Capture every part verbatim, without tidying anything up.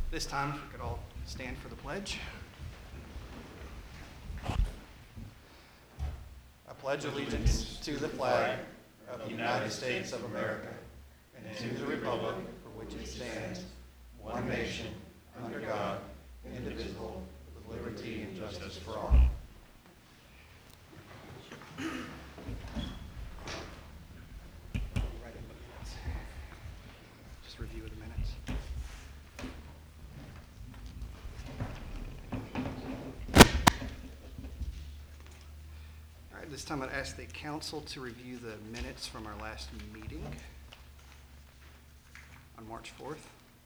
This time, if we could all stand for the pledge. I pledge allegiance to the flag of the United States of America and to the republic for which it stands, one nation, under God, indivisible, with liberty and justice for all. Just review of the minutes. All right, this time I'd ask the council to review the minutes from our last meeting on March fourth.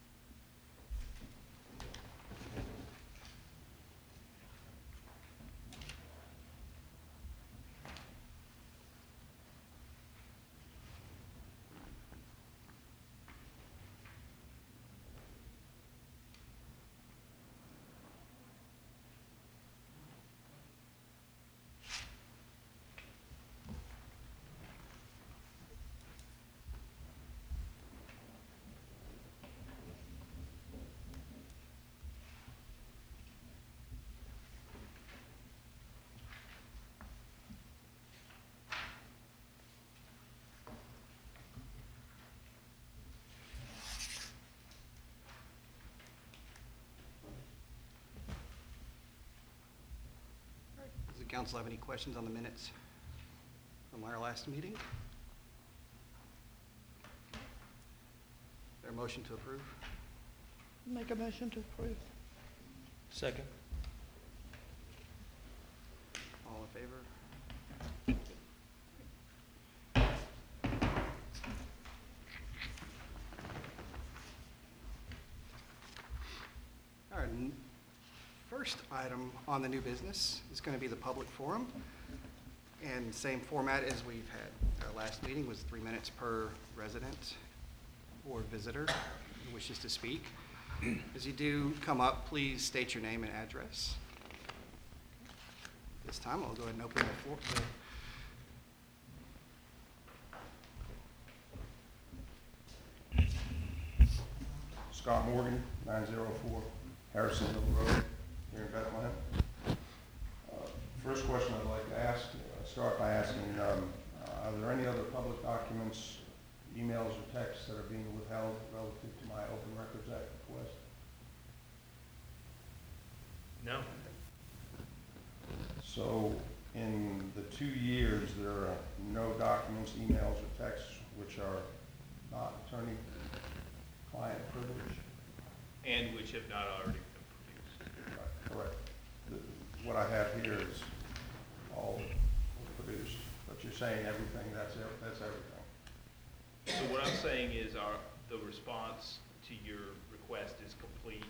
Does the council have any questions on the minutes from our last meeting? Is there a motion to approve? Make a motion to approve. Second. All in favor? All right, n- first item on the new business is going to be the public forum. And same format as we've had. Our last meeting was three minutes per resident or visitor who wishes to speak. As you do come up, please state your name and address. This time, I'll go ahead and open the floor. Scott Morgan, nine oh four Harrisonville Road, here in Bethlehem. Uh, First question I'd like to ask, uh, start by asking, um, uh, are there any other public documents, emails or texts that are being withheld relative to my Open Records Act request? No. So in the two years, there are no documents, emails or texts which are not attorney-client privilege? And which have not already been produced. Right, correct. The- What I have here is all produced, but you're saying everything, that's, ev- that's everything. So what I'm saying is our, the response to your request is complete.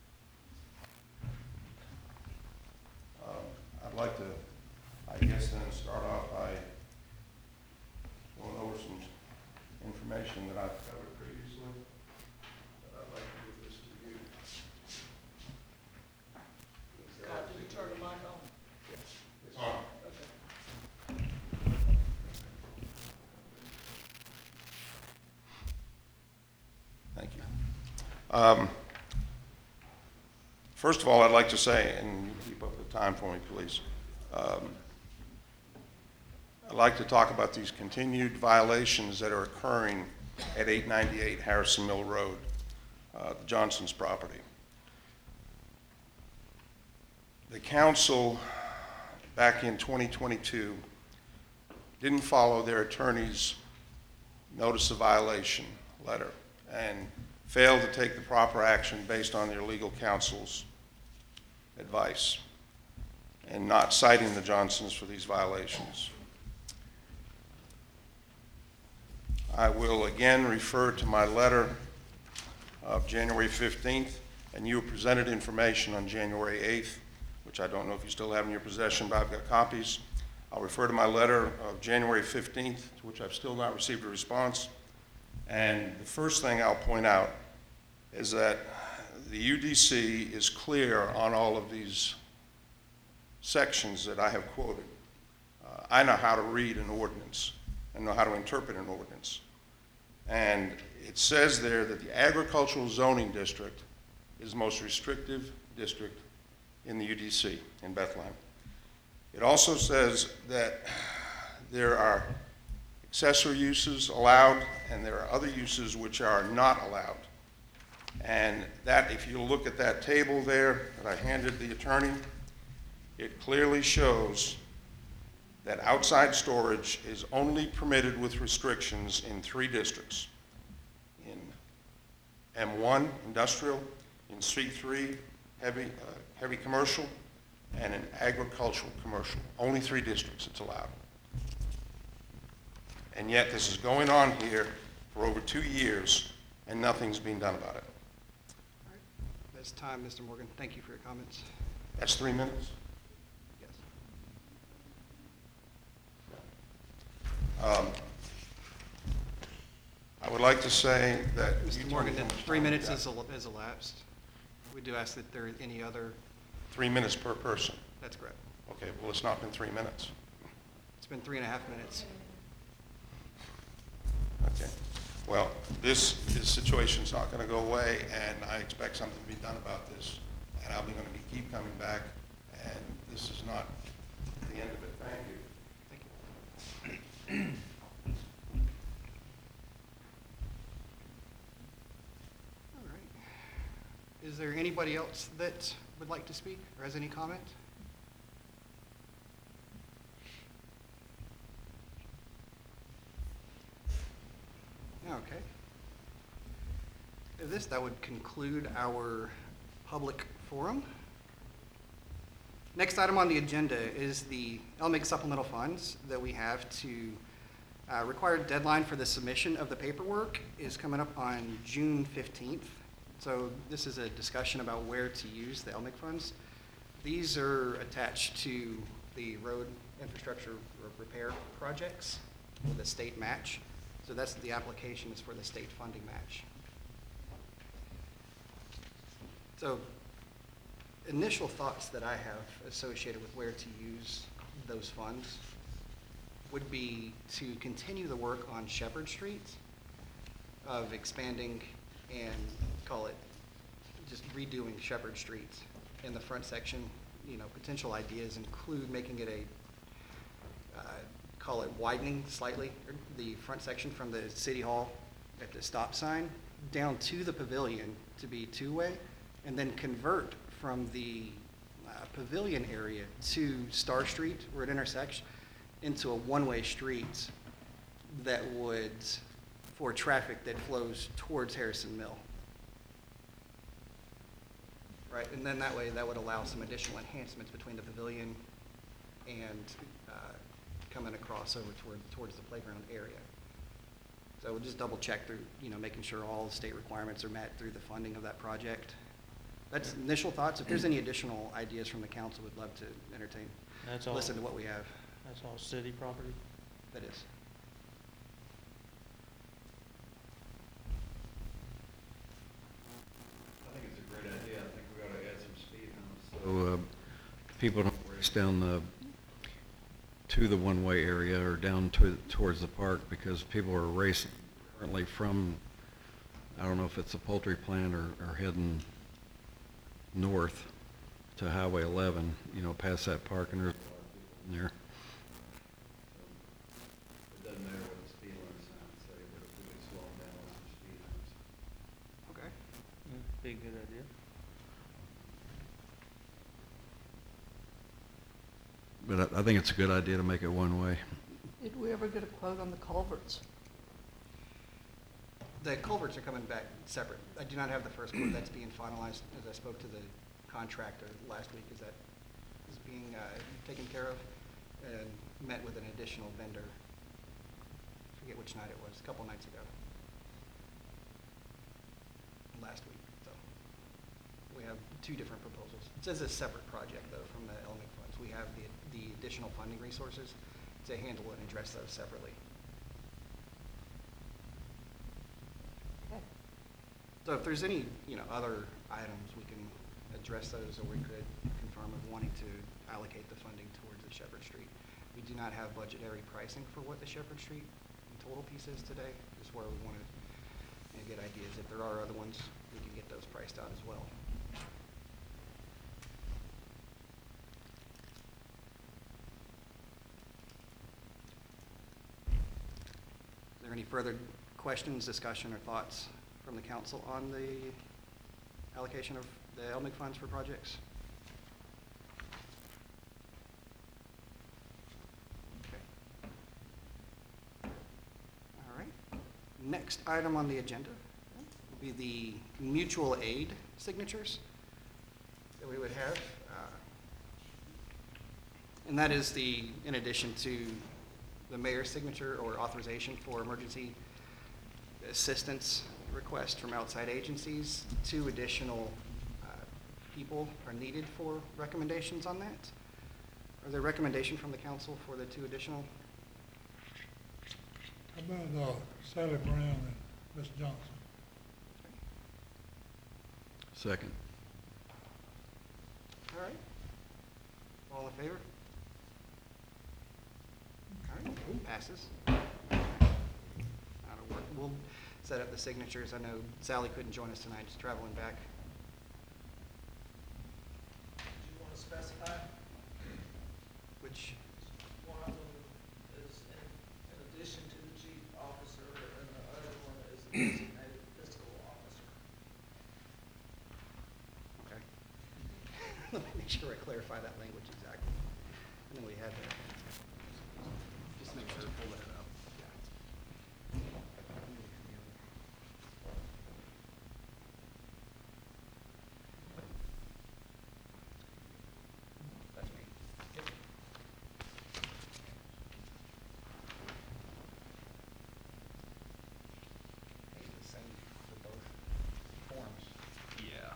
Um, I'd like to, I guess then start off by going over some information that I've covered previously. But I'd like to give this to you. Scott, did you turn the mic on? It's on. Okay. Thank you. Um, First of all, I'd like to say, and you keep up the time for me, please. Um, I'd like to talk about these continued violations that are occurring at eight ninety-eight Harrison Mill Road, uh, the Johnson's property. The council, back in twenty twenty-two, didn't follow their attorney's notice of violation letter and failed to take the proper action based on their legal counsel's advice and not citing the Johnsons for these violations. I will again refer to my letter of January fifteenth, and you presented information on January eighth, which I don't know if you still have in your possession, but I've got copies. I'll refer to my letter of January fifteenth, to which I've still not received a response. And the first thing I'll point out is that the U D C is clear on all of these sections that I have quoted. Uh, I know how to read an ordinance and know how to interpret an ordinance. And it says there that the agricultural zoning district is the most restrictive district in the U D C in Bethlehem. It also says that there are accessory uses allowed and there are other uses which are not allowed. And that, if you look at that table there that I handed the attorney, it clearly shows that outside storage is only permitted with restrictions in three districts. In M one, industrial, in C three, heavy, uh, heavy commercial, and in agricultural commercial. Only three districts it's allowed. And yet this is going on here for over two years and nothing's being done about it. All right, that's time, Mister Morgan. Thank you for your comments. That's three minutes? Yes. Um, I would like to say that. Mister you told me Morgan, how that much three time we minutes got. is el- is elapsed. We do ask that there are any other, Three minutes per person. that's correct. Okay, well, it's not been three minutes. It's been three and a half minutes. Okay. Well, this, this situation's not gonna go away, and I expect something to be done about this. And I'll be gonna be, keep coming back, and this is not the end of it. Thank you. Thank you. All right. Is there anybody else that would like to speak or has any comment? Okay. If this, that would conclude our public forum. Next item on the agenda is the L M I G supplemental funds that we have to, uh, required deadline for the submission of the paperwork is coming up on June fifteenth. So this is a discussion about where to use the L M I G funds. These are attached to the road infrastructure r- repair projects with a state match. So that's the application is for the state funding match. So initial thoughts that I have associated with where to use those funds would be to continue the work on Shepherd Street of expanding and call it just redoing Shepherd Street in the front section. You know, potential ideas include making it a, uh, call it widening slightly, or the front section from the city hall at the stop sign down to the pavilion to be two-way, and then convert from the uh, pavilion area to Star Street where it intersects into a one-way street that would, for traffic that flows towards Harrison Mill. Right, and then that way, that would allow some additional enhancements between the pavilion and uh, coming across over toward, towards the playground area. So we'll just double check through, you know, making sure all the state requirements are met through the funding of that project. That's initial thoughts. If there's any additional ideas from the council, we'd love to entertain, That's all, listen to what we have. that's all city property? That is. I think it's a great idea. I think we ought to add some speed humps. So, uh, people don't race down the, to the one-way area or down to, towards the park, because people are racing currently from, I don't know if it's a poultry plant or, or heading north to Highway eleven, you know, past that park, and there's a lot of people in there. It doesn't matter what the speed limit signs say, but if we could slow them down with some speed humps. Okay. Yeah, be a good idea. But I, I think it's a good idea to make it one-way. Did we ever get a quote on the culverts? The culverts are coming back separate. I do not have the first quote. That's being finalized as I spoke to the contractor last week. Is that is being uh, taken care of, and met with an additional vendor. I forget which night it was, a couple nights ago. Last week, so. We have two different proposals. It says a separate project though from the L M I C funds. We have the, the additional funding resources to handle and address those separately. Okay. So if there's any, you know, other items, we can address those, or we could confirm of wanting to allocate the funding towards the Shepherd Street. We do not have budgetary pricing for what the Shepherd Street total piece is today, just where we want to, you know, get ideas. If there are other ones, we can get those priced out as well. any further questions, discussion, or thoughts from the council on the allocation of the L M I C funds for projects? Okay. All right. Next item on the agenda will be the mutual aid signatures that we would have. Uh, And that is the, in addition to the mayor's signature or authorization for emergency assistance requests from outside agencies, two additional uh, people are needed for recommendations on that. Are there recommendations from the council for the two additional? How about uh, Sally Brown and Miss Johnson? Second. All right. All in favor? All right, passes. That'll work. We'll set up the signatures. I know Sally couldn't join us tonight, she's traveling back. Do you want to specify? Which, One of them is in, in addition to the chief officer, and the other one is the designated fiscal officer. okay. Let me make sure I clarify that language exactly. I know we had that. Just make sure. Pulling it up. That's me. Yep. It's the same for both forms. Yeah.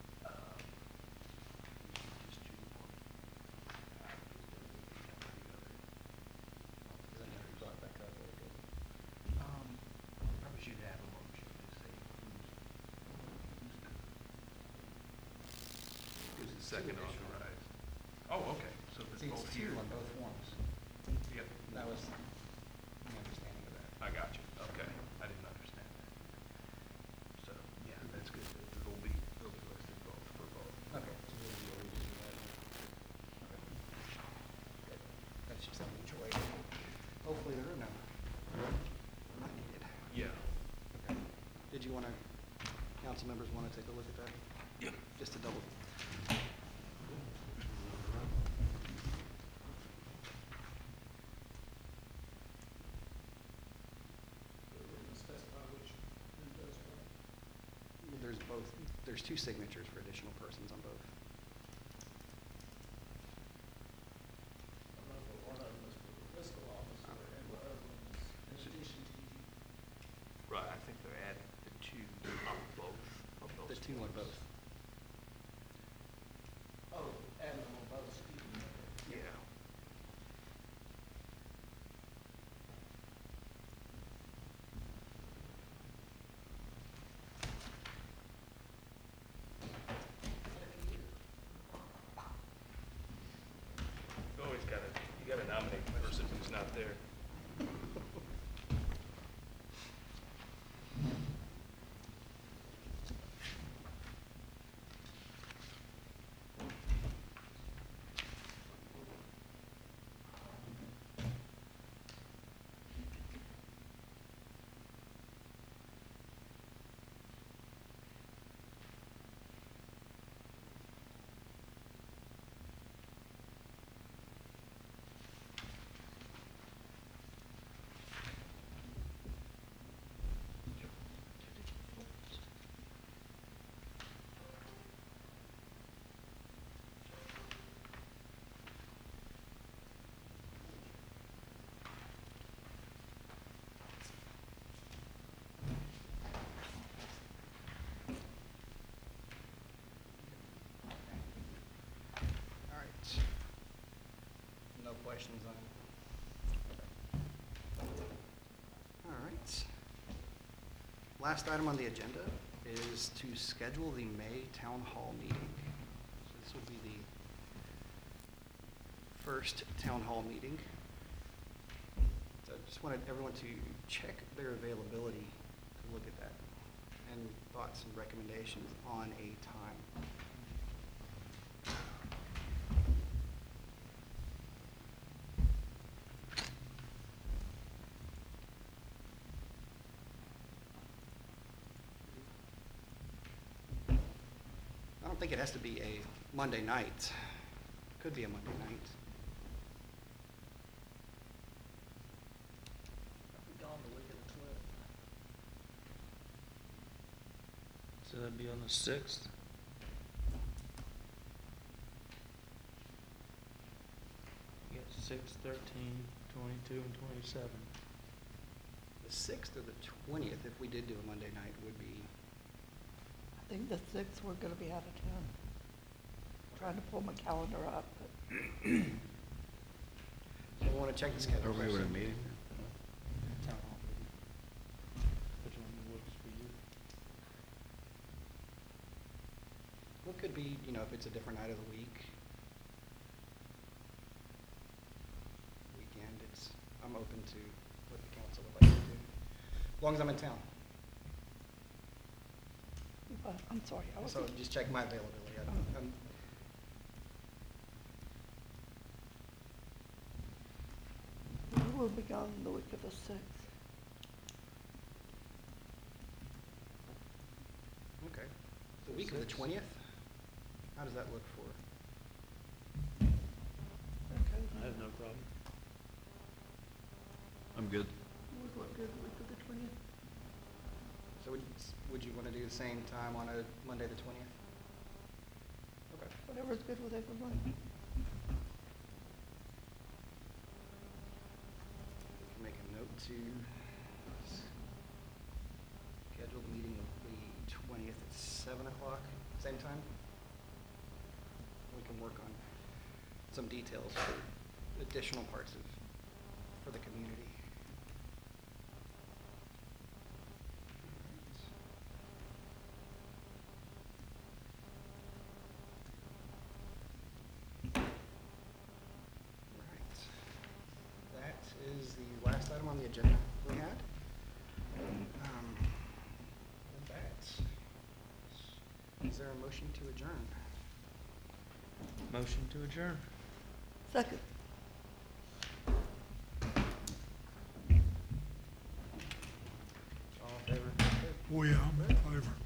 Because I never brought that up. Um, probably should have a motion to say who's, who's the second authorized. Oh, okay, so if it's See, it's both two here. on both forms. Yep, That was my understanding of that. I got you, okay, I didn't understand that. So, yeah, that's good, it'll be, it'll be listed both for both. Okay. So we'll be able to do that. Okay. Good. That's just a mutual aid. Hopefully there are no, not needed. Yeah. Okay. Did you want to, council members want to take a look at that? Yep. Just to double. We're going to specify which, who does what. There's both, there's two signatures for additional persons on both. One of them, one of them is for the fiscal officer, and the other one is in addition to you. Right, I think they're adding the two on both of those. The two on forms. both. Oh, add them on both, excuse me. Yeah. You always gotta, you gotta nominate the person who's not there. All right. No questions on it? All right. Last item on the agenda is to schedule the May Town Hall meeting. So this would be the first Town Hall meeting. So I just wanted everyone to check their availability to look at that and thoughts and recommendations on a time. don't think it has to be a Monday night. Could be a Monday night. I'll be gone the week of the twelfth. So that'd be on the sixth. You got six, thirteen, twenty-two, and twenty-seven. The sixth or the twentieth, if we did do a Monday night, would be, I think the sixth, we're gonna be out of town. Trying to pull my calendar up, but so we want to check the schedule. Are we first. with a meeting? Town hall meeting. Which one works for you? Well, it could be, you know, if it's a different night of the week. Weekend, it's, I'm open to what the council would like to do, as long as I'm in town. but I'm sorry, I was. So just check my availability. I- I'm- We will be gone the week of the sixth. Okay. The week of the Six. twentieth? How does that look for? Okay. I have no problem. I'm good. Would look good the week of the twentieth. So would, would you want to do the same time on a Monday, the twentieth? Okay. Whatever's good with everyone. We can make a note to schedule the meeting the twentieth at seven o'clock, same time. We can work on some details for additional parts of, for the community. Right. That is the last item on the agenda we had. Um, With that, is there a motion to adjourn? Motion to adjourn. Second. All in favor? Oh, yeah, I'm in favor.